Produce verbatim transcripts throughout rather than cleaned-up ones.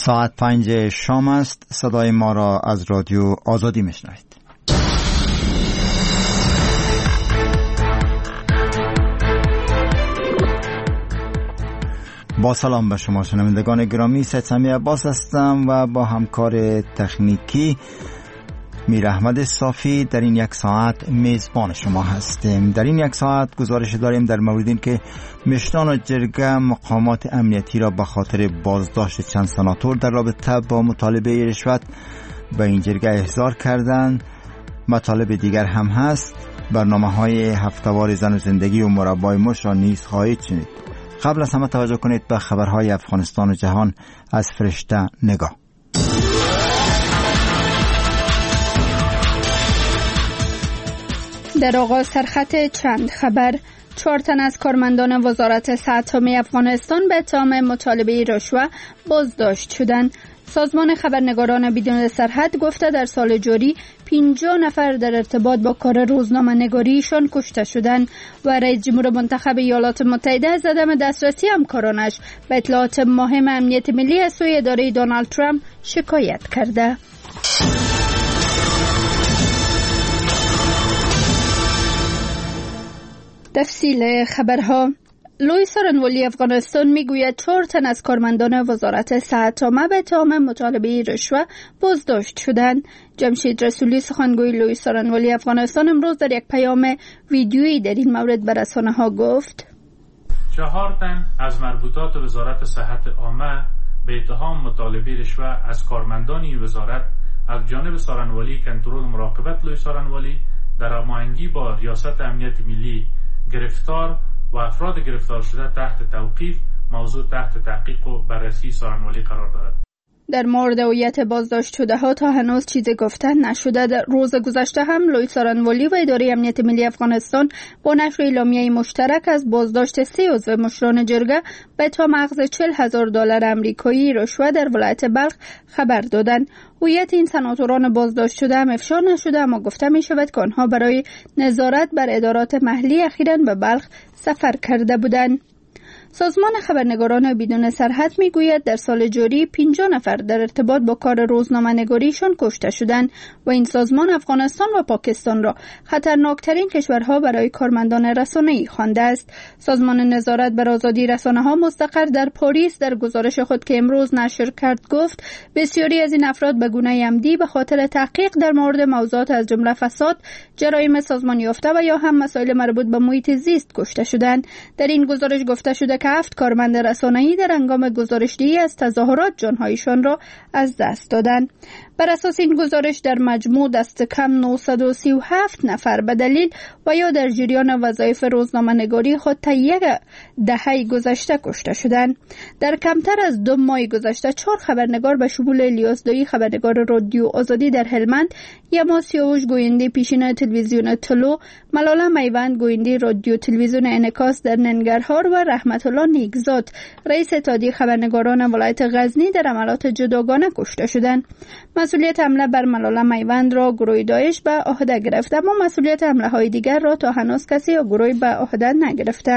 ساعت پنج شام است. صدای ما را از رادیو آزادی میشنوید. با سلام به شما شنوندگان گرامی، سید سمی عباس هستم و با همکار تکنیکی میر احمد صافی در این یک ساعت میزبان شما هستیم. در این یک ساعت گزارش داریم در مورد این که مشتان و جرگه مقامات امنیتی را به خاطر بازداشت چند سناتور در رابطه با مطالبه رشوت به این جرگه احضار کردند. مطالب دیگر هم هست. برنامه‌های هفته‌وار زن و زندگی و مربای مش را نیز خواهید شنید. قبل از همه توجه کنید به خبرهای افغانستان و جهان از فرشته نگاه. در آغاز سرخط چند خبر: چهار تن از کارمندان وزارت صحت عامه افغانستان به اتهام مطالبه رشوه بازداشت شدند. سازمان خبرنگاران بدون سرحد گفته در سال جاری پنجاه نفر در ارتباط با کار روزنامه نگاریشان کشته شدند و رئیس جمهور منتخب ایالات متحده از عدم دسترسی همکارانش به اطلاعات مهم امنیت ملی از سوی اداره دونالد ترامپ شکایت کرده. تفصیل خبرها: لوی سارنوالی افغانستان میگوید چهار تن از کارمندان وزارت صحت عامه به اتهام مطالبه رشوه بازداشت شدند. جمشید رسولی سخنگوی لوی سارنوالی افغانستان امروز در یک پیام ویدیویی در این مورد به رسانه‌ها گفت: چهار تن از مربوطات وزارت صحت عامه به اتهام مطالبه رشوه از کارمندان این وزارت از جانب سارنوالی کنترل مراقبت لوی سارنوالی در هماهنگی با ریاست امنیت ملی گرفتار و افراد گرفتار شده تحت توقیف موضوع تحت تحقیق و بررسی سارنوالی قرار دارد. در مورد هویت بازداشت شده ها تا هنوز چیزی گفتن نشده. در روز گذشته هم لوی سارنوالی و اداره امنیت ملی افغانستان با نشر اعلامیه مشترک از بازداشت سه عضو مشران جرگه به اتهام اخذ چهل هزار دلار آمریکایی رشوه در ولایت بلخ خبر دادند. هویت این سناتوران بازداشت شده هم افشا نشده، اما گفته می شود که آنها برای نظارت بر ادارات محلی اخیراً به بلخ سفر کرده بودند. سازمان خبرنگاران بدون سرحد میگوید در سال جاری پنجاه نفر در ارتباط با کار روزنامه نگاریشان کشته شدند و این سازمان افغانستان و پاکستان را خطرناکترین کشورها برای کارمندان رسانه‌ای خوانده است. سازمان نظارت بر آزادی رسانه‌ها مستقر در پاریس در گزارش خود که امروز نشر کرد گفت بسیاری از این افراد به گونه عمدی به خاطر تحقیق در مورد موضوعات از جمله فساد، جرایم سازمان یافته و یا هم مسائل مربوط به محیط زیست کشته شدند. در این گزارش گفته شده که هفت کارمند رسانه‌ای در هنگام گزارش‌دهی از تظاهرات جان‌هایشان را از دست دادند. بر اساس این گزارش در مجموع دست کم نهصد و سی و هفت نفر به دلیل و یا در جریان وظایف روزنامه‌نگاری خود تا یک دهه گذشته کشته شدند. در کمتر از دو ماه گذشته چهار خبرنگار به شمول الیاس دایی خبرنگار رادیو آزادی در هلمند، یما سیاوش گوینده پیشین تلویزیون طلوع، ملاله میوند گوینده رادیو تلویزیون انعکاس در ننگرهار و رحمت الله نیکزاد رئیس اتحادیه خبرنگاران ولایت غزنی در عملیات جداگانه کشته شدند. مسئولیت حمله بر ملاله میوند را گروه داعش به عهده گرفته، اما مسئولیت حمله های دیگر را تا هنوز کسی یا گروهی به عهده نگرفته.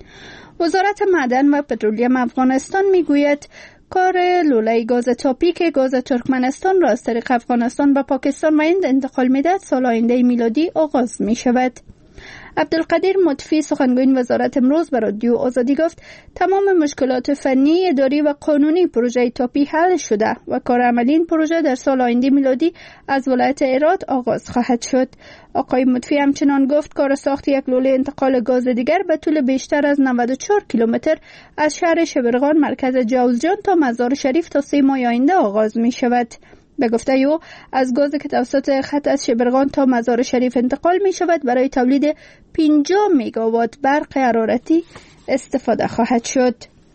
وزارت معدن و پترولیم افغانستان میگوید کار لوله گاز تاپیک گاز ترکمنستان را از طریق افغانستان به پاکستان و هند انتقال می‌دهد سال آینده میلادی آغاز می شود. عبدالقدیر مطفی سخنگوی وزارت امروز به رادیو آزادی گفت تمام مشکلات فنی، اداری و قانونی پروژه تاپی حل شده و کار عملی این پروژه در سال آینده میلادی از ولایت هرات آغاز خواهد شد. آقای مطفی همچنان گفت کار ساخت یک لوله انتقال گاز دیگر به طول بیشتر از نود و چهار کیلومتر از شهر شبرغان مرکز جوزجان تا مزار شریف تا سه ماه آینده آغاز می شود. به گفته او از گازی که توسط خط از شبرغان تا مزار شریف انتقال می شود برای تولید پنجاه مگاوات برق حرارتی استفاده خواهد شد.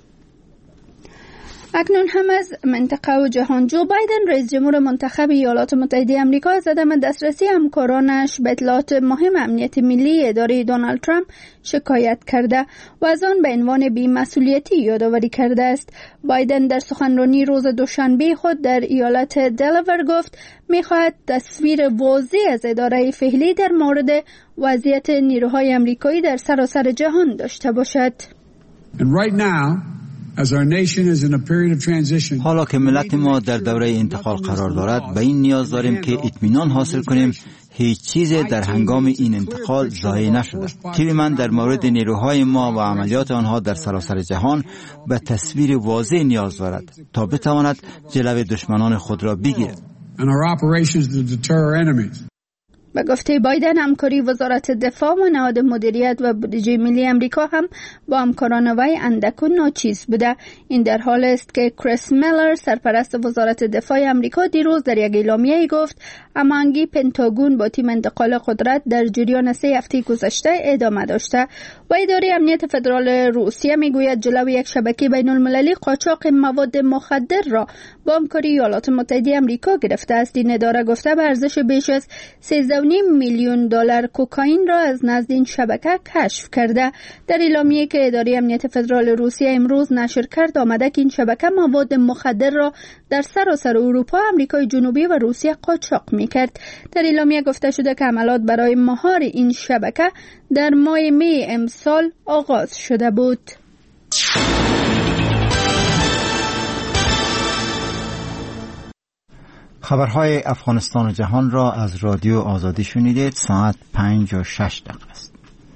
اکنون هم از منطقه و جهان. جو بایدن رئیس جمهور منتخب ایالات متحده آمریکا از عدم دسترسی همکارانش به اطلاعات مهم امنیت ملی اداره دونالد ترامپ شکایت کرده و از آن به عنوان بی‌مسئولیتی یادآوری کرده است. بایدن در سخنرانی روز دوشنبه خود در ایالت دلاور گفت می‌خواهد تصویر واضح از اداره فعلی در مورد وضعیت نیروهای آمریکایی در سراسر جهان داشته باشد. And right now حالا که ملت ما در دوره انتقال قرار دارد، به این نیاز داریم که اطمینان حاصل کنیم هیچ چیز در هنگام این انتقال ضایع نشده. تیم من در مورد نیروهای ما و عملیات آنها در سراسر جهان به تصویر واضح نیاز دارد تا بتواند جلوی دشمنان خود را بگیرد. به گفته بایدن، همکاری وزارت دفاع و نهاد مدیریت و بودجه ملی امریکا هم با همکاران وی اندک و ناچیز بوده. این در حال است که کریس میلر، سرپرست وزارت دفاع امریکا، دیروز در یک اعلامیه گفت هماهنگی پنتاگون با تیم انتقال قدرت در جریان سه هفته گذشته ادامه داشته. و اداره امنیت فدرال روسیه میگوید جلوی یک شبکه بین المللی قاچاق مواد مخدر را با همکاری ایالات متحده امریکا گرفته است. این اداره گفته به ارزش بیش از سیزده و نیم میلیون دلار کوکائین را از نزد این شبکه کشف کرده. در اعلامیه که اداره امنیت فدرال روسیه امروز نشر کرد آمده که این شبکه مواد مخدر را در سراسر اروپا، آمریکای جنوبی و روسیه قاچاق میکرد. در اعلامیه گفته شده که حملات برای مهار این شبکه در ماه می امسال آغاز شده بود. خبرهای افغانستان و جهان را از رادیو آزادی شنیدید. ساعت پنج و شش دقیقه است.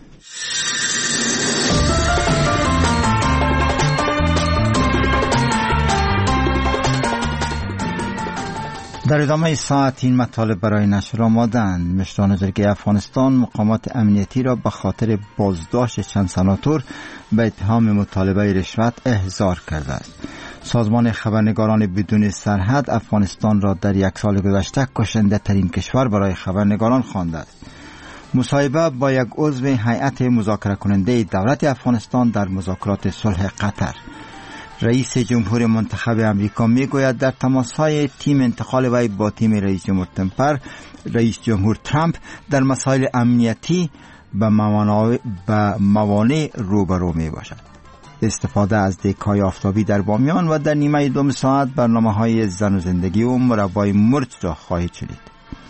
در ادامه ساعت این مطالب برای نشر آمادند. مشران جرگه افغانستان مقامات امنیتی را به خاطر بازداشت چند سناتور به اتهام مطالبه رشوت احضار کرده است. سازمان خبرنگاران بدون سرحد افغانستان را در یک سال گذشته کشنده ترین کشور برای خبرنگاران خوانده است. مصاحبه با یک عضو هیئت مذاکره کننده دولت افغانستان در مذاکرات صلح قطر. رئیس جمهور منتخب امریکا میگوید در تماس‌های تیم انتقال وی با تیم رئیس جمهور ترامپ رئیس جمهور ترامپ در مسائل امنیتی به موانع روبرو می باشد. استفاده از دک‌های آفتابی در بامیان و در نیمه دوم ساعت برنامه‌های زن و زندگی و مربای مرج را خواهید شنید.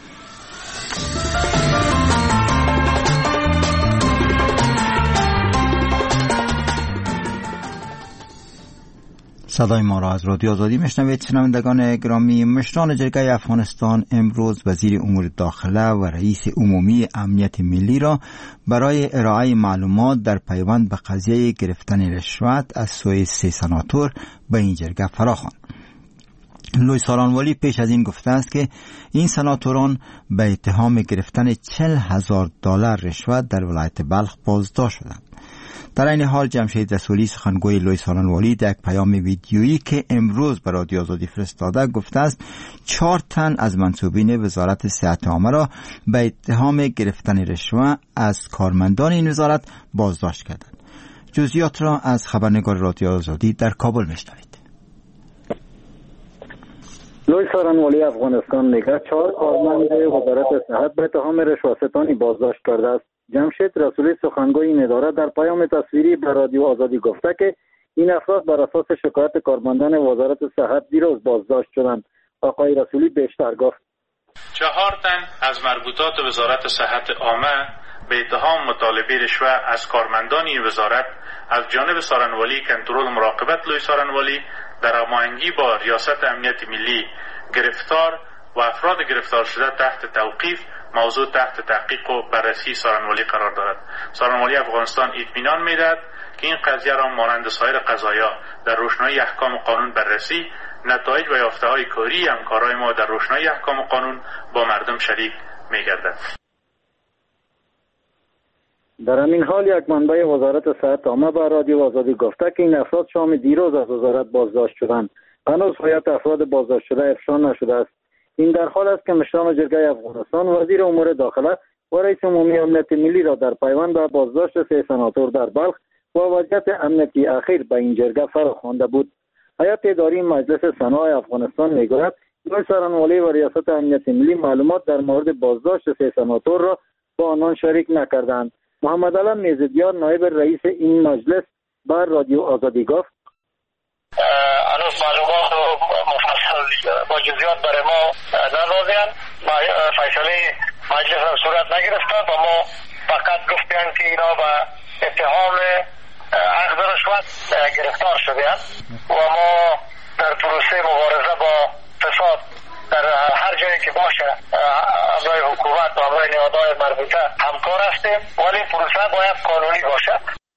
صدای ما را از رادیو آزادی میشنوید. شنوندگان گرامی، مشران جرگه افغانستان امروز وزیر امور داخله و رئیس عمومی امنیت ملی را برای ارائه معلومات در پیوند به قضیه گرفتن رشوت از سوی سه سناتور به این جرگه فراخواند. لوی سارانوالی پیش از این گفته است که این سناتوران به اتهام گرفتن چهل هزار دلار رشوت در ولایت بلخ بازداشت شدند. در این حال جمشید رسولی، سخنگوی لوی سارانوالی، در یک پیام ویدیویی که امروز به رادیو آزادی فرستاده گفته است چهار تن از منصوبین وزارت صحت عامه را به اتهام گرفتن رشوه از کارمندان این وزارت بازداشت کردند. جزئیات را از خبرنگار رادیو آزادی در کابل میشنوید. لوی سارانوالی افغانستان میگه چهار کارمند وزارت صحت به اتهام رشوه‌ستانی بازداشت کرده است. جمشید رسولی، سخنگوی این اداره، در پیام تصویری به رادیو آزادی گفته که این افراد بر اساس شکایت کارمندان وزارت صحت دیروز بازداشت شدند. آقای رسولی بیشتر گفت چهار تن از مربوطات وزارت صحت عامه به اتهام مطالبه رشوه از کارمندان این وزارت از جانب سارانوالی کنترل مراقبت لوی سارانوالی در هماهنگی با ریاست امنیت ملی گرفتار و افراد گرفتار شده تحت توقیف موضوع تحت تحقیق و بررسی سارانوالی قرار دارد. سارانوالی افغانستان اطمینان می‌دهد که این قضیه را مانند سایر قضایا در روشنایی احکام و قانون بررسی، نتایج و یافته‌های کاری همکارای ما در روشنایی احکام و قانون با مردم شریک می‌گردد. در همین حال یک منبع وزارت صحت عامه به رادیو آزادی گفته که این افراد شام دیروز از وزارت بازداشت شدند. هنوز هویت افراد بازداشت شده افشا نشده است. این در حال است که مشران جرگه افغانستان وزیر امور داخله و رئیس عمومی امنیت ملی را در پیوند به بازداشت سه سناتور در بلخ و وضعیت امنیتی اخیر به این جرگه فراخوانده بود. هیئت اداری مجلس سنای افغانستان میگوید لوی سارانوالی و ریاست امنیت ملی معلومات در مورد بازداشت سه سناتور را با آنان شریک نکردند. محمد علم میزدیار، نایب رئیس این مجلس، بر رادیو آزادی گفت هنوز معلومات مفصل با جزئیات برای ما ندادند. فیصله مجلس هم صورت نگرفته و ما فقط گفتیم که اینا به اتهام اخذ رشوت گرفتار شده‌اند و ما در پروسه مبارزه با فساد در هر جایی که باشه اعضای حکومت و اعضای نهادهای مربوطه همکار هستیم، ولی پروسه باید قانونی باشه.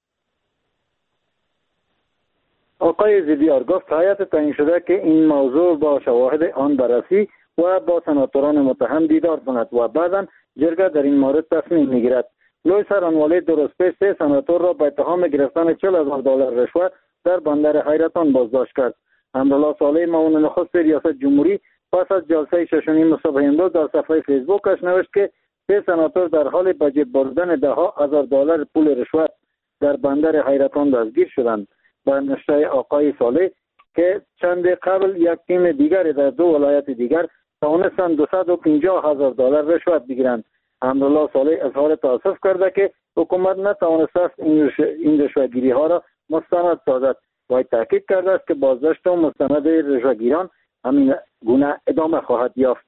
آقای زیدیار گفت هیئت تعیین شده که این موضوع با شواهد آن بررسی و با سناتوران متهم دیدار کند و بعداً جرگه در این مورد تصمیم میگیرد. لوی سرانوالی درست پیش سه سناتور را به اتهام گرفتن چهل هزار دلار رشوه در بندر حیرتان بازداشت کرد. امرالله صالح معاون نخست ریاست جمهوری پس از جلسه شش و نیم صبح امروز در صفحه فیسبوکش نوشت که سه سناتور در حال به جیب بردن ده ها هزار دلار پول رشوت در بندر حیرتان دستگیر شدند. با نشته آقای صالح که چند قبل یک تیم دیگر در دو ولایت دیگر توانستند دویست و پنجاه هزار دلار رشوت بگیرند. امرالله صالح اظهار تأسف کرده که حکومت نتوانسته است این رشوه‌گیری ها را مستند سازد و تاکید کرده است که بازداشت و مستند رشوه‌گیران همین گونه ادامه خواهد یافت.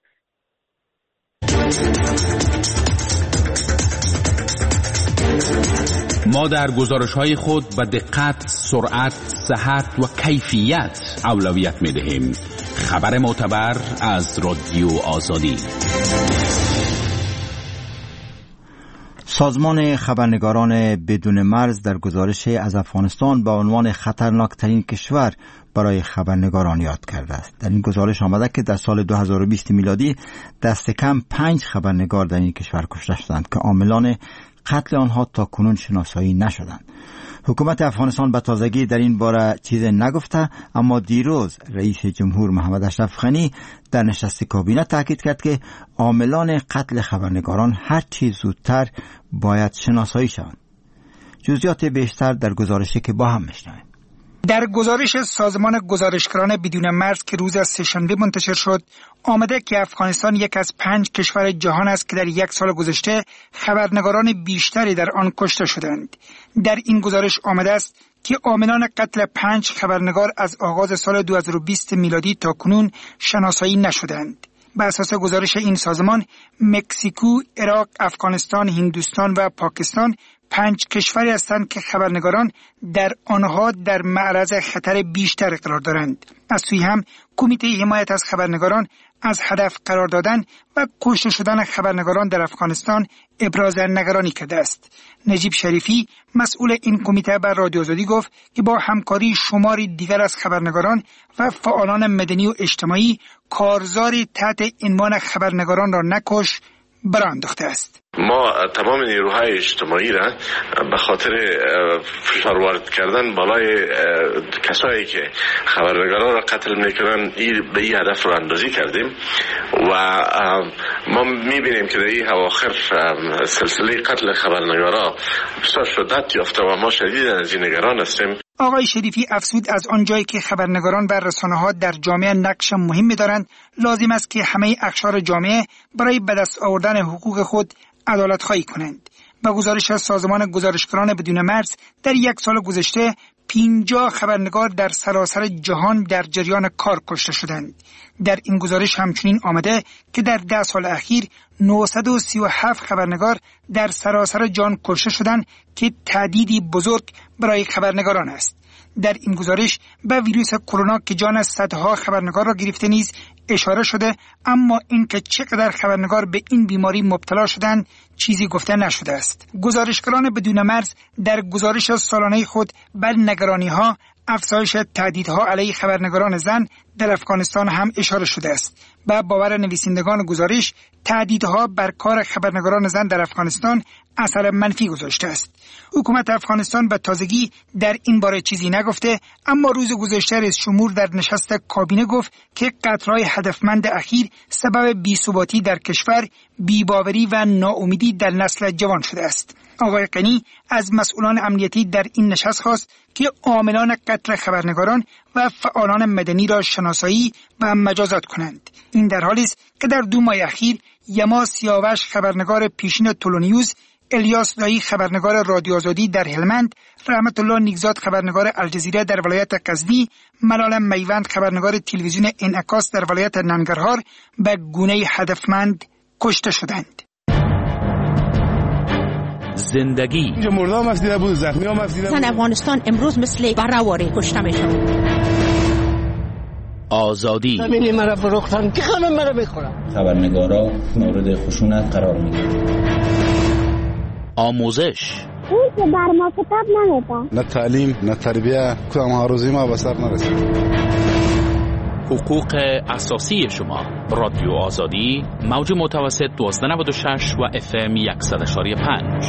ما در گزارش‌های خود به دقت، سرعت، صحت و کیفیت اولویت می‌دهیم. خبر معتبر از رادیو آزادی. سازمان خبرنگاران بدون مرز در گزارش از افغانستان به عنوان خطرناکترین کشور برای خبرنگاران یاد کرده است. در این گزارش آمده که در سال دو هزار و بیست میلادی دست کم پنج خبرنگار در این کشور کشته شدند که عاملان قتل آنها تا کنون شناسایی نشدند. حکومت افغانستان به تازگی در این باره چیزی نگفته، اما دیروز رئیس جمهور محمد اشرف غنی در نشست کابینه تاکید کرد که عاملان قتل خبرنگاران هر چی زودتر باید شناسایی شوند. جزئیات بیشتر در گزارشی که با هم میشنویم. در گزارش سازمان گزارشگران بدون مرز که روز سه‌شنبه منتشر شد، آمده که افغانستان یک از پنج کشور جهان است که در یک سال گذشته خبرنگاران بیشتری در آن کشته شدند. در این گزارش آمده است که عاملان قتل پنج خبرنگار از آغاز سال دو هزار و بیست میلادی تا کنون شناسایی نشدند. بر اساس گزارش این سازمان، مکزیکو، عراق، افغانستان، هندوستان و پاکستان پنج کشوری هستند که خبرنگاران در آنها در معرض خطر بیشتر قرار دارند. از سوی هم کمیته حمایت از خبرنگاران از هدف قرار دادن و کشته شدن خبرنگاران در افغانستان ابراز نگرانی کرده است. نجیب شریفی مسئول این کمیته بر رادیو آزادی گفت که با همکاری شماری دیگر از خبرنگاران و فعالان مدنی و اجتماعی کارزاری تحت عنوان خبرنگاران را نکش برانداخته است. ما تمام نیروهای اجتماعی را به خاطر فشار وارد کردن بالای کسایی که خبرنگاران را قتل میکنن به این هدف را اندازی کردیم و ما میبینیم که در این اواخر سلسله قتل خبرنگاران بسیار شدت یافته و ما شدیداً از این نگران هستیم. آقای شریفی افزود از آنجایی که خبرنگاران و رسانه‌ها در جامعه نقش مهمی دارند، لازم است که همه اقشار جامعه برای به دست آوردن حقوق خود عدالت خواهی کنند. با گزارش سازمان گزارشگران بدون مرز در یک سال گذشته پنجاه خبرنگار در سراسر جهان در جریان کار کشته شدند. در این گزارش همچنین آمده که در ده سال اخیر نهصد و سی و هفت خبرنگار در سراسر جهان کشته شدند که تهدیدی بزرگ برای خبرنگاران است. در این گزارش به ویروس کرونا که جان صدها خبرنگار را گرفته نیز اشاره شده، اما اینکه چقدر خبرنگار به این بیماری مبتلا شدند چیزی گفته نشده است. گزارشگران بدون مرز در گزارش سالانه خود بر نگرانی‌ها، افزایش تهدیدها علیه خبرنگاران زن در افغانستان هم اشاره شده است. با باور نویسندگان گزارش، تهدیدها بر کار خبرنگاران زن در افغانستان اثر منفی گذاشته است. حکومت افغانستان به تازگی در این باره چیزی نگفته، اما روز گذشته رئیس جمهور در نشست کابینه گفت که قطرهای هدفمند اخیر سبب بی‌ثباتی در کشور، بی‌باوری و ناامیدی در نسل جوان شده است. آقای غنی از مسئولان امنیتی در این نشست خواست که عاملان قتل خبرنگاران و فعالان مدنی را شناسایی و مجازات کنند. این در حالی است که در دو ماه اخیر یما سیاوش خبرنگار پیشین تولونیوز، الیاس دایی خبرنگار رادیو آزادی در هلمند، رحمت الله نیکزاد خبرنگار الجزیره در ولایت غزنی، ملال میوند خبرنگار تلویزیون انعکاس در ولایت ننگرهار به گونه هدفمند کشته شدند. زندگی. اینجا مردام هم دیده بود، زخمی هم دیده بود. زن افغانستان امروز مثل برهواری کشته میشه. آزادی. همین مرا فروختن که همه مرا بخورم. خبرنگارا مورد خشونت قرار میگیرن. آموزش. اون که بر ما کتاب نمیده. نه تعلیم، نه تربیه، کدام هاروزی ما به سر نرسید. حقوق اساسی شما. رادیو آزادی، موج متوسط دوازده نود و شش و اف ام صد و پنج.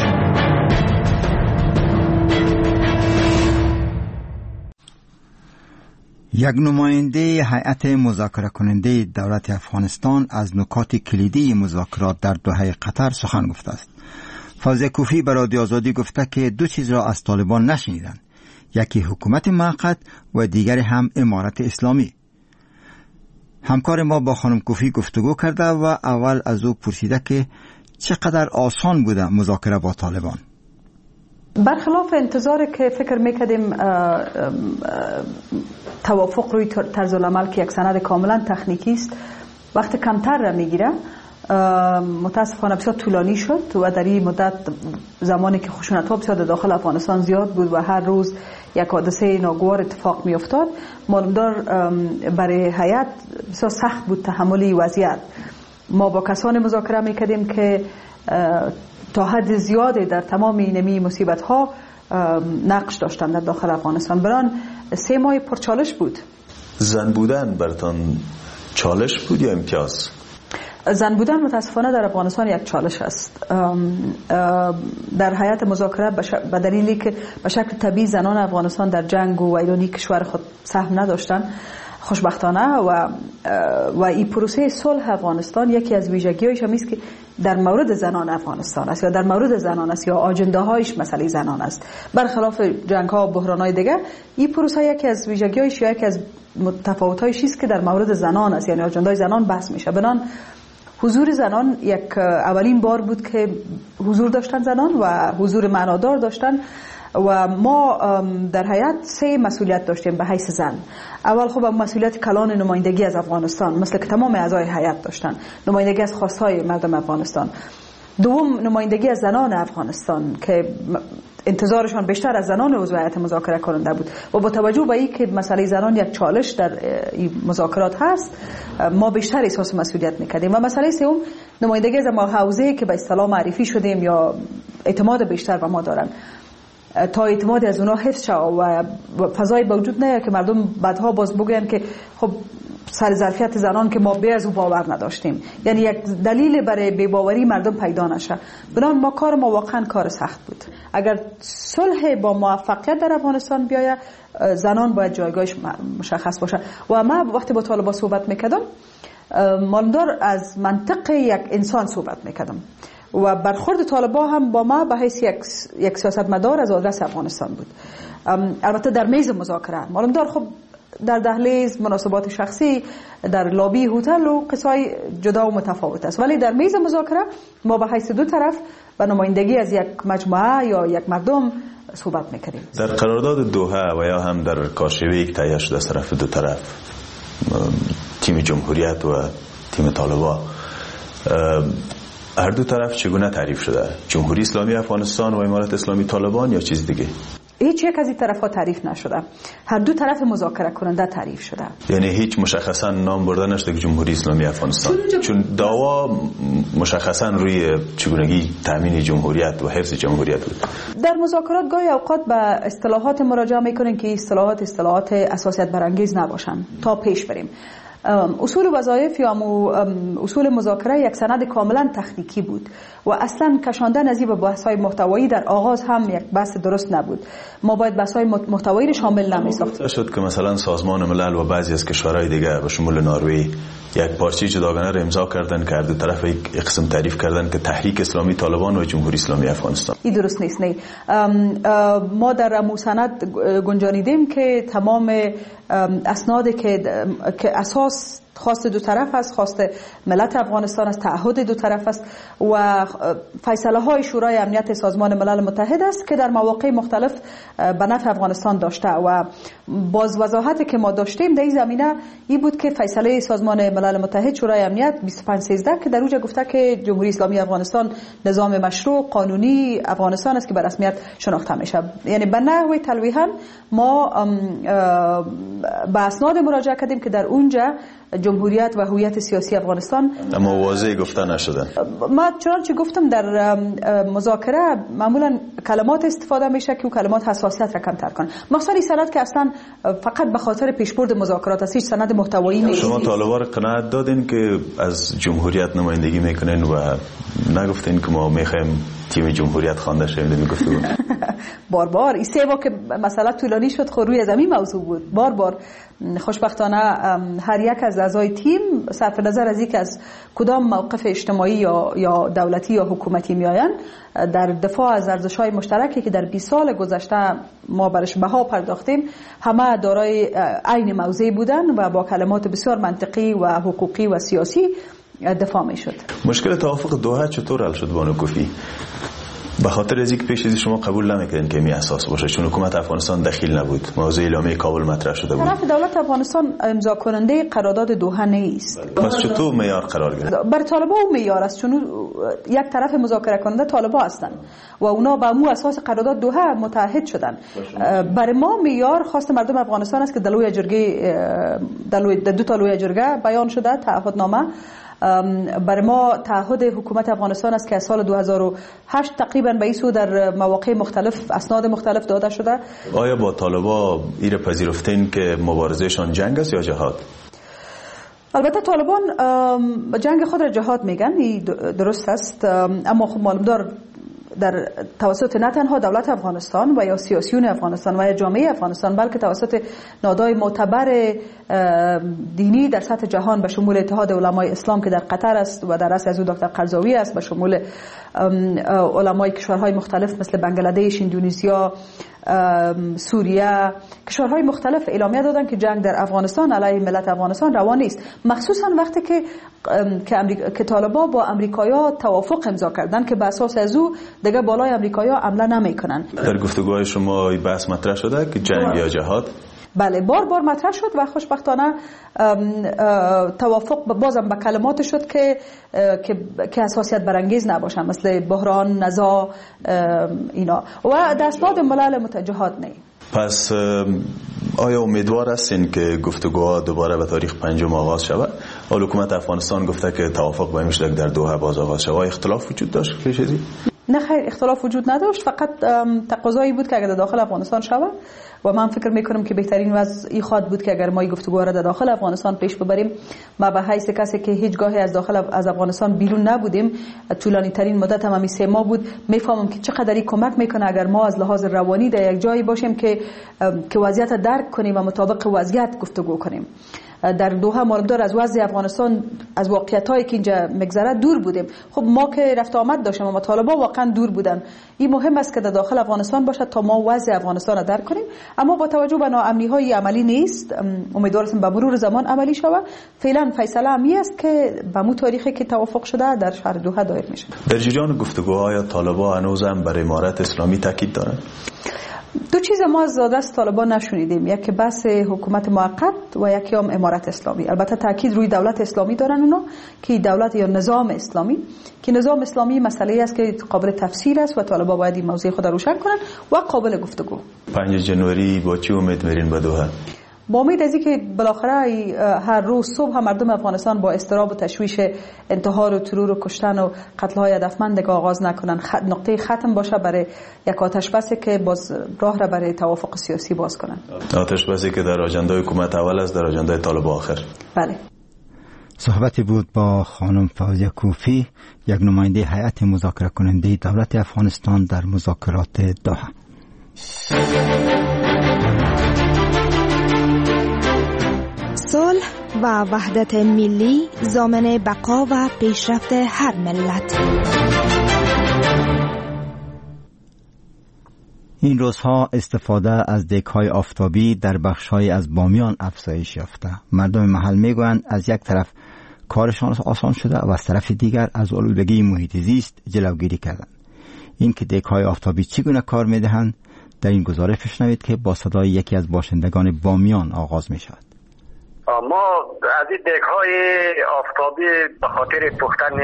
یک نماینده هیئت مذاکره کننده دولت افغانستان از نکات کلیدی مذاکرات در دوحه قطر سخن گفته است. فوزیه کوفی به رادیو آزادی گفته که دو چیز را از طالبان نشنیدند، یکی حکومت موقت و دیگری هم امارت اسلامی. همکار ما با خانم کوفی گفتگو کرده و اول از او پرسیده که چقدر آسان بوده مذاکره با طالبان. برخلاف انتظار که فکر میکردیم توافق روی طرز العمل که یک سند کاملا تکنیکی است وقت کمتر را میگیره، متاسفانه بسیار طولانی شد و در این مدت زمانی که خشونت ها بسیار داخل افغانستان زیاد بود و هر روز یک حادثه ناگوار اتفاق می افتاد، معلومدار برای هیئت بسیار سخت بود تحمل وضعیت. ما با کسانی مذاکره میکردیم که تا حد زیادی در تمام اینمی مصیبت ها نقش داشتن در داخل افغانستان. بران سه ماه پرچالش بود. زن بودن برتان چالش بود یا امتیاز؟ زن بودن متاسفانه در افغانستان یک چالش است. در هیئت مذاکره به دلیلی که به شکل طبیعی زنان افغانستان در جنگ و ویرانی کشور خود سهم نداشتن خوشبختانه و و این پروسه صلح افغانستان یکی از ویژگی‌هایش هم است که در مورد زنان افغانستان است یا در مورد زنان است یا آجنده‌هایش مسئله زنان است، برخلاف جنگ‌ها و بحران‌های دیگه. این پروسه یکی از ویژگی‌هایش یا یکی از تفاوت‌هایش است که در مورد زنان است، یعنی آجنده‌های زنان بحث میشه. بنان حضور زنان یک اولین بار بود که حضور داشتن زنان و حضور معنادار داشتن و ما در هیئت سه مسئولیت داشتیم به حیث زن. اول خب مسئولیت کلان نمایندگی از افغانستان مثل که تمام اعضای هیئت داشتن، نمایندگی از خواستهای مردم افغانستان. دوم نمایندگی از زنان افغانستان که انتظارشان بیشتر از زنان عضو هیئت مذاکره کننده بود و با توجه به اینکه مسئله زنان یک چالش در این مذاکرات هست ما بیشتر احساس مسئولیت میکردیم. و مسئله سوم نمایندگی از ما حوزه که به اصطلاح معرفی شدیم یا اعتماد بیشتر به ما دارن، تا اعتماد از اونها حفظ شد و فضای موجود نه که مردم بعدها باز بگوین که خب سر ظرفیت زنان که ما به از او باور نداشتیم، یعنی یک دلیل برای بی‌باوری مردم پیدا نشه. بنابراین ما کار ما واقعا کار سخت بود. اگر صلح با موفقیت در افغانستان بیاید زنان باید جایگاهش مشخص باشه. و ما وقتی با طالبان صحبت میکردم مالدار از منطق یک انسان صحبت میکردم و برخورد طالبان هم با ما به حیث یک, یک سیاستمدار از آدرس افغانستان بود. البته در میز مذاکره معلومدار خب در دهلیز مناسبات شخصی در لابی هتل و قصای جدا و متفاوت است، ولی در میز مذاکره ما به حیث دو طرف و نمایندگی از یک مجموعه یا یک مردم صحبت میکنیم. در قرارداد دوحه و یا هم در کاشوی که تهیه شده از طرف دو طرف تیم جمهوریت و تیم طالبان، هر دو طرف چگونه تعریف شده؟ جمهوری اسلامی افغانستان و امارت اسلامی طالبان یا چیز دیگه؟ هیچ یک از این طرف‌ها تعریف نشده، هر دو طرف مذاکره کننده تعریف شده. یعنی هیچ مشخصا نام برده نشده که جمهوری اسلامی افغانستان، چون دعوا مشخصا روی چگونگی تامین جمهوریت و حفظ جمهوریت بود. در مذاکرات گاهی اوقات به اصطلاحات مراجعه میکنن که اصطلاحات اصطلاحات اساسیت برانگیز نباشن تا پیش بریم. اصول وظایف یا اصول مذاکره یک سند کاملا تکنیکی بود و اصلا کشاندن از این به بحث‌های محتوایی در آغاز هم یک بحث درست نبود. ما باید بحث‌های محتوایی را شامل نمی‌ساختیم. شد که مثلا سازمان ملل و بعضی از کشورهای دیگه به شمول نروژ یک پارچه جداگانه را امضا کردن که هر دو طرف یک قسم تعریف کردن که تحریک اسلامی طالبان و جمهوری اسلامی افغانستان. این درست نیست. نه ما در موسند گنجانیدیم که تمام اسناد که که اساس خواست دو طرف است، خواست ملت افغانستان است، تعهد دو طرف است و فیصله های شورای امنیت سازمان ملل متحد است که در مواقع مختلف به نفع افغانستان داشته و باز وضاحتی که ما داشتیم در این زمینه این بود که فیصله سازمان ملل متحد شورای امنیت بیست و پنج سیزده که در اونجا گفته که جمهوری اسلامی افغانستان نظام مشروع قانونی افغانستان است که به رسمیت شناخته میشه. یعنی به نحو تلویحاً ما به اسناد مراجعه کردیم که در اونجا جمهوریت و هویت سیاسی افغانستان اما واضح گفته نشدن. ما چنانچه گفتم در مذاکره معمولا کلمات استفاده میشه که کلمات حساسیت را کمتر کنه، مخصوصا این سند که اصلا فقط به خاطر پیشبرد مذاکرات است، هیچ سند محتوایی نیست. شما طالبان را قناعت دادین که از جمهوریت نمایندگی میکنین و نگفتین که ما میخوایم تیم جمهوریت خوانده شویم؟ میگفتیم بار بار این سه که مسئله طولانی شد خود روی زمین موضوع بود. بار بار خوشبختانه هر یک از اعضای تیم صرف نظر از اینکه از کدام موقف اجتماعی یا یا دولتی یا حکومتی میآیند در دفاع از ارزش‌های مشترکی که در بیست سال گذشته ما برش بها پرداختیم همه دارای عین موضع بودن و با کلمات بسیار منطقی و حقوقی و سیاسی دفاع میشد. مشکل توافق دوحه چطور حل شد بانو کوفی؟ به خاطر از اینکه پیش از شما قبول نمیکردین که می اساس باشه چون حکومت افغانستان دخیل نبود، موضوع اعلامیه کابل مطرح شده بود. طرف دولت افغانستان امضا کننده قرارداد دوحه نیست. پس چطور معیار قرار گرفت؟ بر طالبان او معیار است چون یک طرف مذاکره کننده طالبان هستند و اونا با مو اساس قرارداد دوحه متحد شدن. برای ما معیار خواست مردم افغانستان است که در لوی جرگه در دو تا لوی جرگه بیان شده تعهدنامه. برای ما تعهد حکومت افغانستان است که از سال دو هزار و هشت تقریبا به این سو در مواقع مختلف اسناد مختلف داده شده. آیا با طالبان ایره پذیرفتین که مبارزهشان جنگ است یا جهاد؟ البته طالبان جنگ خود را جهاد میگن، این درست است، اما خب معلومدار در توسط نه تنها دولت افغانستان و یا سیاسیون افغانستان و یا جامعه افغانستان بلکه توسط نهادهای معتبر دینی در سطح جهان به شمول اتحاد علمای اسلام که در قطر است و در رأس از او دکتر قرضاوی است، به شمول علمای کشورهای مختلف مثل بنگلادش، اندونزیا، سوریه، کشورهای مختلف اعلامیه دادن که جنگ در افغانستان علیه ملت افغانستان روا نیست، مخصوصا وقتی که که, امریکا، که طالبان با امریکایی‌ها توافق امضا کردن که به اساس از او دیگه بالای امریکایی‌ها حمله نمی‌کنن. در گفتگوهای شما این بحث مطرح شده که جنگ یا جهاد؟ بله بار بار مطرح شد و خوشبختانه توافق بازم به کلمات شد که که که حساسیت برانگیز نباشن مثل بحران، نزاع، اینا و دستمزد ملل متجهات نه. پس آیا امیدوار هستین که گفتگوها دوباره به تاریخ پنجم آغاز شود؟ حکومت افغانستان گفته که توافق با این شکل در دوحه باز آغاز شود. اختلاف وجود داشت که چیزی؟ نه خیر، اختلاف وجود نداشت، فقط تقاضایی بود که اگر در داخل افغانستان شود و من فکر میکنم که بهترین وضع این خواهد بود که اگر ما این گفتگوها را در داخل افغانستان پیش ببریم. ما به حیث کسی که هیچگاهی از داخل از افغانستان بیرون نبودیم، طولانی ترین مدت هم همین سه ماه بود، میفهمم که چقدر این کمک میکنه اگر ما از لحاظ روانی در یک جایی باشیم که که وضعیت درک کنیم و مطابق وضعیت گفتگو کنیم. در دوحه معلومدار از وضع افغانستان، از واقعیتایی که اینجا مگذره دور بودیم. خب ما که رفت آمد داشتیم اما طالبان واقعا دور بودن. این مهم است که در داخل افغانستان باشد تا ما وضع افغانستان را درک کنیم، اما با توجه به ناامنی‌های عملی نیست. امیدوارم به مرور زمان عملی شود. فعلا فیصله همی است که به مو تاریخی که توافق شده در شهر دوحه دایر میشه. در جریان گفتگوهای طالبان هنوزم برای امارت اسلامی تاکید دارند؟ دو چیز ما از دست طالبان نشونیدیم، یکی بحث حکومت موقت و یکی هم امارت اسلامی. البته تاکید روی دولت اسلامی دارن اونا که دولت یا نظام اسلامی، که نظام اسلامی مسئله است که قابل تفسیر است و طالبان باید این موضوع خود روشن کنن و قابل گفتگو. پنجم ژانویه با چی امید میرین به دوحه؟ با امید از اینکه بالاخره هر روز صبح مردم افغانستان با اضطراب و تشویش انتحار و ترور و کشتن و قتل‌های هدفمند آغاز نکنن، نقطه ختم باشه برای یک آتش بسی که باز راه را برای توافق سیاسی باز کنن. آتش بسی که در آژانده حکومت اول است، در آژانده طالبان آخر. بله. صحبتی بود با خانم فوزیه کوفی، یک نماینده هیئت مذاکره کننده دولت افغانستان در مذاکرات دوحه. صلح و وحدت ملی ضامن بقا و پیشرفت هر ملت. این روزها استفاده از دک‌های آفتابی در بخش‌های از بامیان افزایش یافته. مردم محل میگویند از یک طرف کارشان آسان شده و از طرف دیگر از آلودگی محیط زیست جلوگیری کردند. این که دک‌های آفتابی چگونه کار می‌دهند در این گزارش بشنوید که با صدای یکی از باشندگان بامیان آغاز می‌شود. ما از این دک‌های آفتابی به خاطر پختن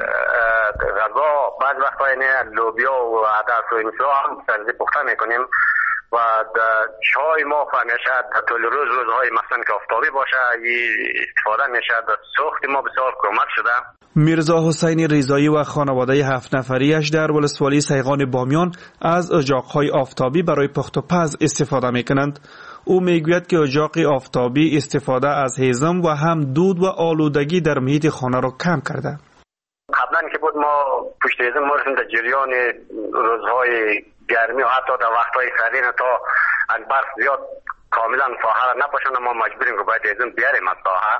غذا بعض وقتا یعنی لوبیا و عدس و اینها هم سبزی پخته میکنیم و چای ما همیشه در طول روز روزهای مثلا که آفتابی باشه استفاده میشه. سوخت ما بسیار کمک شده. میرزا حسین رضایی و خانواده هفت نفریش در ولسوالی سیغان بامیان از اجاق‌های آفتابی برای پخت و پز استفاده میکنند. او میگوید که اجاق آفتابی استفاده از هیزم و هم دود و آلودگی در محیط خانه را کم کرده. قبلا که بود ما پشت هیزم ما رسیم در جریان روزهای گرمی و حتی در وقتهای سردی تا برف زیاد کاملا ساحه را نپاشند ما مجبوریم که باید هیزم بیاریم از ساحه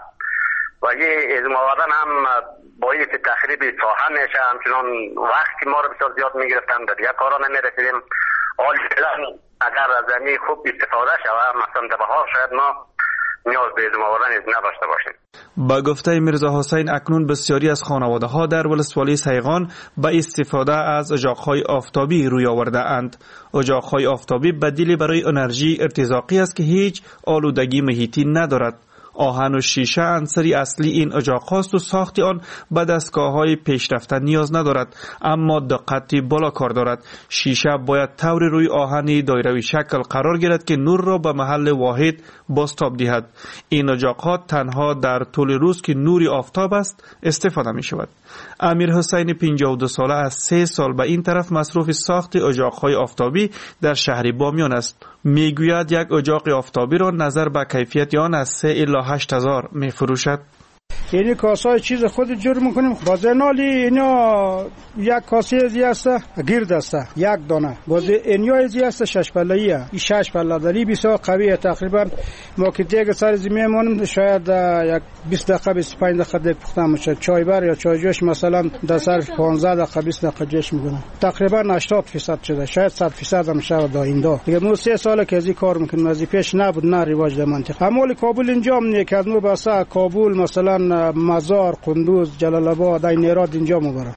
و یه هیزم آوردن هم با این تخریب ساحه میشه. همچنان وقتی ما رو بسیار زیاد میگرفتن در دیگه کارا نمیرسیدیم. حال فعلا اگر از زمین خوب استفاده شود مثلا در بهار شاید ما نیاز به هیزم آوردن نداشته باشیم. با گفته میرزا حسین اکنون بسیاری از خانواده ها در ولسوالی سیغان به استفاده از اجاق‌های آفتابی روی آورده اند. اجاق‌های آفتابی بدیلی برای انرژی ارتزاقی است که هیچ آلودگی محیطی ندارد. آهن و شیشه عنصری اصلی این اجاق‌هاست و ساخت آن به دستگاه‌های پیشرفته نیاز ندارد، اما دقتی بالا کار دارد. شیشه باید طور روی آهنی دایروی شکل قرار گیرد که نور را به محل واحد بازتاب دهد. این اجاق‌ها تنها در طول روز که نوری آفتاب است استفاده می‌شود. امیر حسین پنجاه و دو ساله از سه سال به این طرف مصروف ساخت اجاق‌های آفتابی در شهر بامیان است. میگوید یک اجاق آفتابی را نظر به کیفیت آن از سه الی هشت هزار می فروشد. یعنی کاسای چیز خود جور میکنیم. بازه نالی اینا یک کاسه ازی است گرد است یک دانه. بازه اینیا ازی است شش پله‌ای. این شش پله داری بسیار قویه. تقریبا ما که دیگه سر زمین مونم شاید یک بیست دقیقه بیست و پنج دقیقه دیگه پختم میشه. چای بر یا چای جوش مثلا در سر پانزده دقیقه بیست دقیقه جوش میکنم. تقریبا هشتاد درصد شده. شاید صد درصد هم شود داینده. دیگه ما سه ساله که ازی کار میکنیم. از پیش نبود نه رواج در منطقه. اما کابل انجام نیه که از ما باسا کابل مثلا مزار، قندوز، جلال آباد، اینراد اینجا مبره.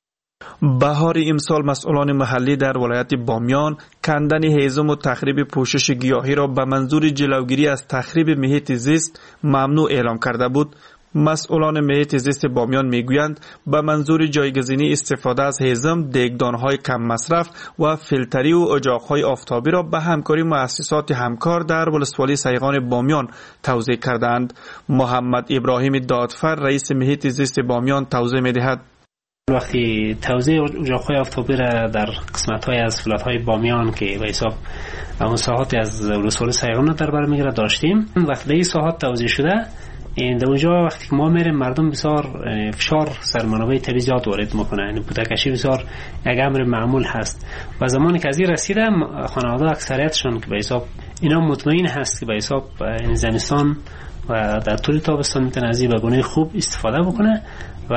بهار امسال مسئولان محلی در ولایت بامیان کندن هیزم و تخریب پوشش گیاهی را به منظور جلوگیری از تخریب محیط زیست ممنوع اعلام کرده بود. مسئولان محیط زیست بامیان میگویند به منظور جایگزینی استفاده از هیزم، دیگدانهای کم مصرف و فیلتری و اجاقهای آفتابی را به همکاری مؤسسات همکار در ولسوالی سیغان بامیان توزیع کردند. محمد ابراهیم دادفر رئیس محیط زیست بامیان توضیح میدهد. وقتی توزیع اجاقهای آفتابی را در قسمت‌های از فلات‌های بامیان که به حساب اون ساحات از ولسوالی سیغان در بر میگیره داشتیم، وقتی این ساحات توزیع شده این در اونجا وقتی که ما میریم مردم بسیار فشار سر منابع طبیعی زیاد وارد میکنه. یعنی بودکشی بسیار یک امر معمول هست و زمانی که از این رسیده خانواده اکثریتشون که به حساب اینا مطمئن هست که به حساب زمستان و در طول تابستان میتونه از این به گونه خوب استفاده بکنه و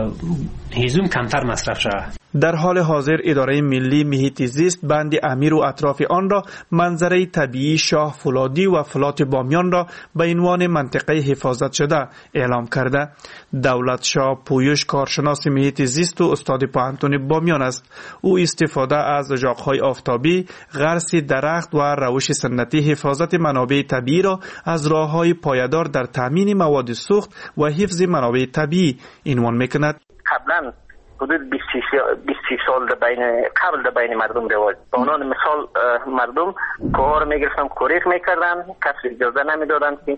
هیزم کمتر مصرف شود. در حال حاضر اداره ملی محیط زیست بند امیر و اطراف آن را منظره طبیعی شاه فولادی و فلات بامیان را به عنوان منطقه حفاظت شده اعلام کرده. دولت شاه پویش کارشناس محیط زیست و استاد پوهنتون بامیان است. او استفاده از اجاقهای آفتابی، غرس درخت و روش سنتی حفاظت منابع طبیعی را از راههای پایدار در تامین مواد سوخت و حفظ منابع طبیعی عنوان میکند. قبلا حدود بیست سال در بین قبل در بین مردم رواج. به عنوان مثال مردم کوه رو میگرفتن کوریک میکردن، کسی اجازه نمیدادن که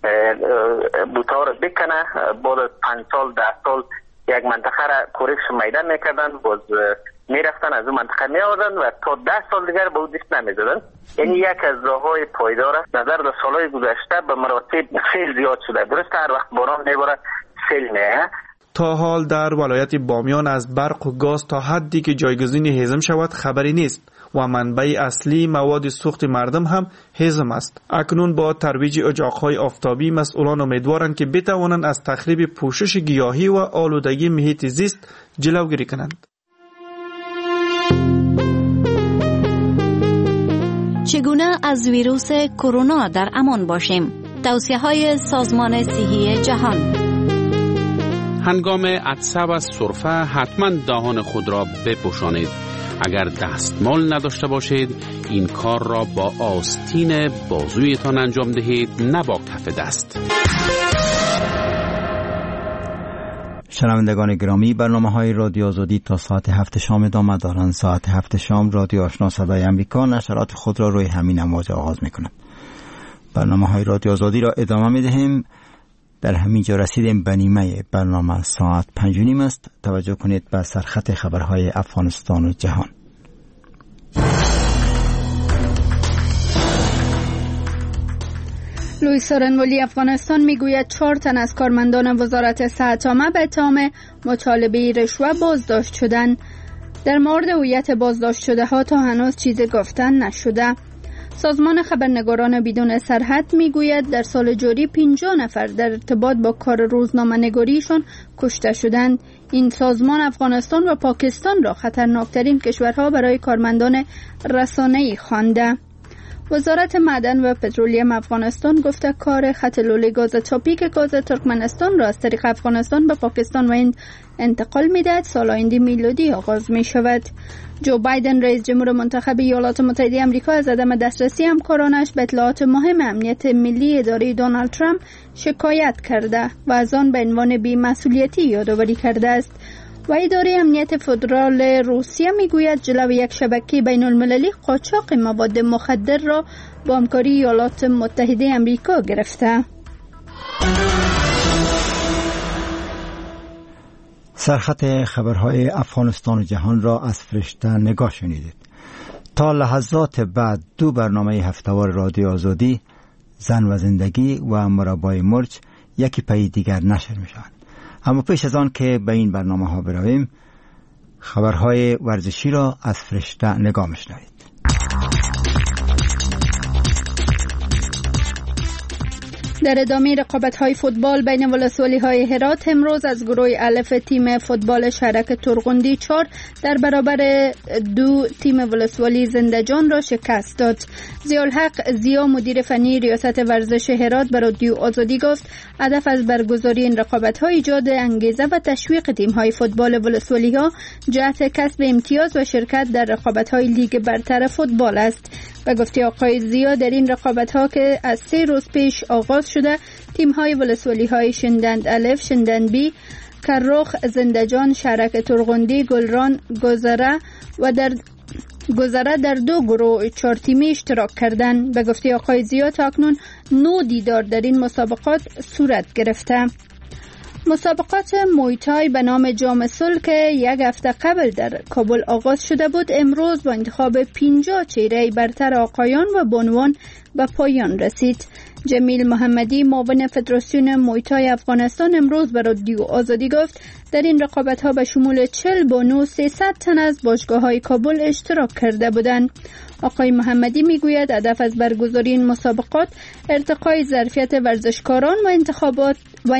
بوتا رو بکنه. بعد از پنج سال ده سال یک منطقه را کوریک میدان میکردن، باز میرفتن از اون منطقه میآوردن و تا ده سال دیگر به او دست نمیدادن. یعنی یک از راههای پایدار است. نظر در سالهای گذشته به مراتب سیل زیاد شده. درسته هر وقت باران میباره سیل میه. تا حال در ولایت بامیان از برق و گاز تا حدی که جایگزین هیزم شود خبری نیست و منبع اصلی مواد سوخت مردم هم هیزم است. اکنون با ترویج اجاقهای آفتابی مسئولان امیدوارند که بتوانند از تخریب پوشش گیاهی و آلودگی محیط زیست جلوگیری کنند. چگونه از ویروس کرونا در امان باشیم؟ توصیه های سازمان صحی جهان. هنگام عطسه و سرفه حتما دهان خود را بپوشانید. اگر دستمال نداشته باشید این کار را با آستین بازویتان انجام دهید، نه با کف دست. شنوندگان گرامی، برنامه های رادیو آزادی تا ساعت هفت شام ادامه دارند. ساعت هفت شام رادیو آشنا صدای امریکا نشرات خود را روی همین امواج آغاز می‌کند. برنامه های رادیو آزادی را ادامه می‌دهیم. در همین جا رسیدیم به نیمه برنامه. ساعت پنج و نیم است. توجه کنید به سرخط خبرهای افغانستان و جهان. لوئیس آرنولی افغانستان میگوید چهار تن از کارمندان وزارت صحت عامه به اتهام مطالبه رشوه بازداشت شدند. در مورد هویت بازداشت شده ها تا هنوز چیزی گفتن نشده. سازمان خبرنگاران بدون سرحد میگوید در سال جاری پنجاه نفر در ارتباط با کار روزنامه نگاریشان کشته شدند. این سازمان افغانستان و پاکستان را خطرناکترین کشورها برای کارمندان رسانه‌ای خوانده. وزارت معدن و پترولیم افغانستان گفته کار خط لوله گاز تاپیک گاز ترکمنستان را از طریق افغانستان به پاکستان و هند انتقال می‌دهد. سال آینده میلادی آغاز می شود. جو بایدن رئیس جمهور منتخب ایالات متحده آمریکا از عدم دسترسی همکارانش به اطلاعات مهم امنیت ملی اداره دونالد ترامپ شکایت کرده و از آن به عنوان بی‌مسئولیتی یادآوری کرده است. و اداره امنیت فدرال روسیه میگوید جلو یک شبکه بین المللی قاچاق مواد مخدر را با همکاری ایالات متحده آمریکا گرفته. سرخط خبرهای افغانستان و جهان را از فرشته نگاه شنیدید. تا لحظات بعد دو برنامه هفته‌وار رادیو آزادی، زن و زندگی و مربای مرج، یکی پی دیگر نشر می شوند. اما پیش از آن که به این برنامه ها برویم، خبرهای ورزشی را از فرشته نگاه می‌شنوید. در ادامه رقابت‌های فوتبال بین ولسوالی‌های هرات امروز از گروه الف تیم فوتبال شهرک ترغندی چهار در برابر دو تیم ولسوالی زندجان را شکست داد. ضیاءالحق زیا مدیر فنی ریاست ورزش هرات به رادیو آزادی گفت هدف از برگزاری این رقابت‌ها ایجاد انگیزه و تشویق تیم‌های فوتبال ولسوالی‌ها جهت کسب امتیاز و شرکت در رقابت‌های لیگ برتر فوتبال است. و گفته آقای زیا در این رقابت‌ها که از سه روز پیش آغاز شده، تیم‌های ولسوالی‌های شندند الف، شندند بی، کرخ، زندجان، شهرک ترغندی، گلران، گذره و در گذره در دو گروه چهار تیمی اشتراک کردند. به گفته آقای زیا تاکنون نو دیدار در این مسابقات صورت گرفته. مسابقات مویتای به نام جام صلح که یک هفته قبل در کابل آغاز شده بود، امروز با انتخاب پنجاه چهره برتر آقایان و بانوان به پایان رسید. جمیل محمدی معاون فدراسیون مویتای افغانستان امروز به رادیو آزادی گفت در این رقابت‌ها به شمول چهل بانو سیصد تن از باشگاه‌های کابل اشتراک کرده بودند. آقای محمدی میگوید هدف از برگزاری این مسابقات ارتقای ظرفیت ورزشکاران و انتخابات و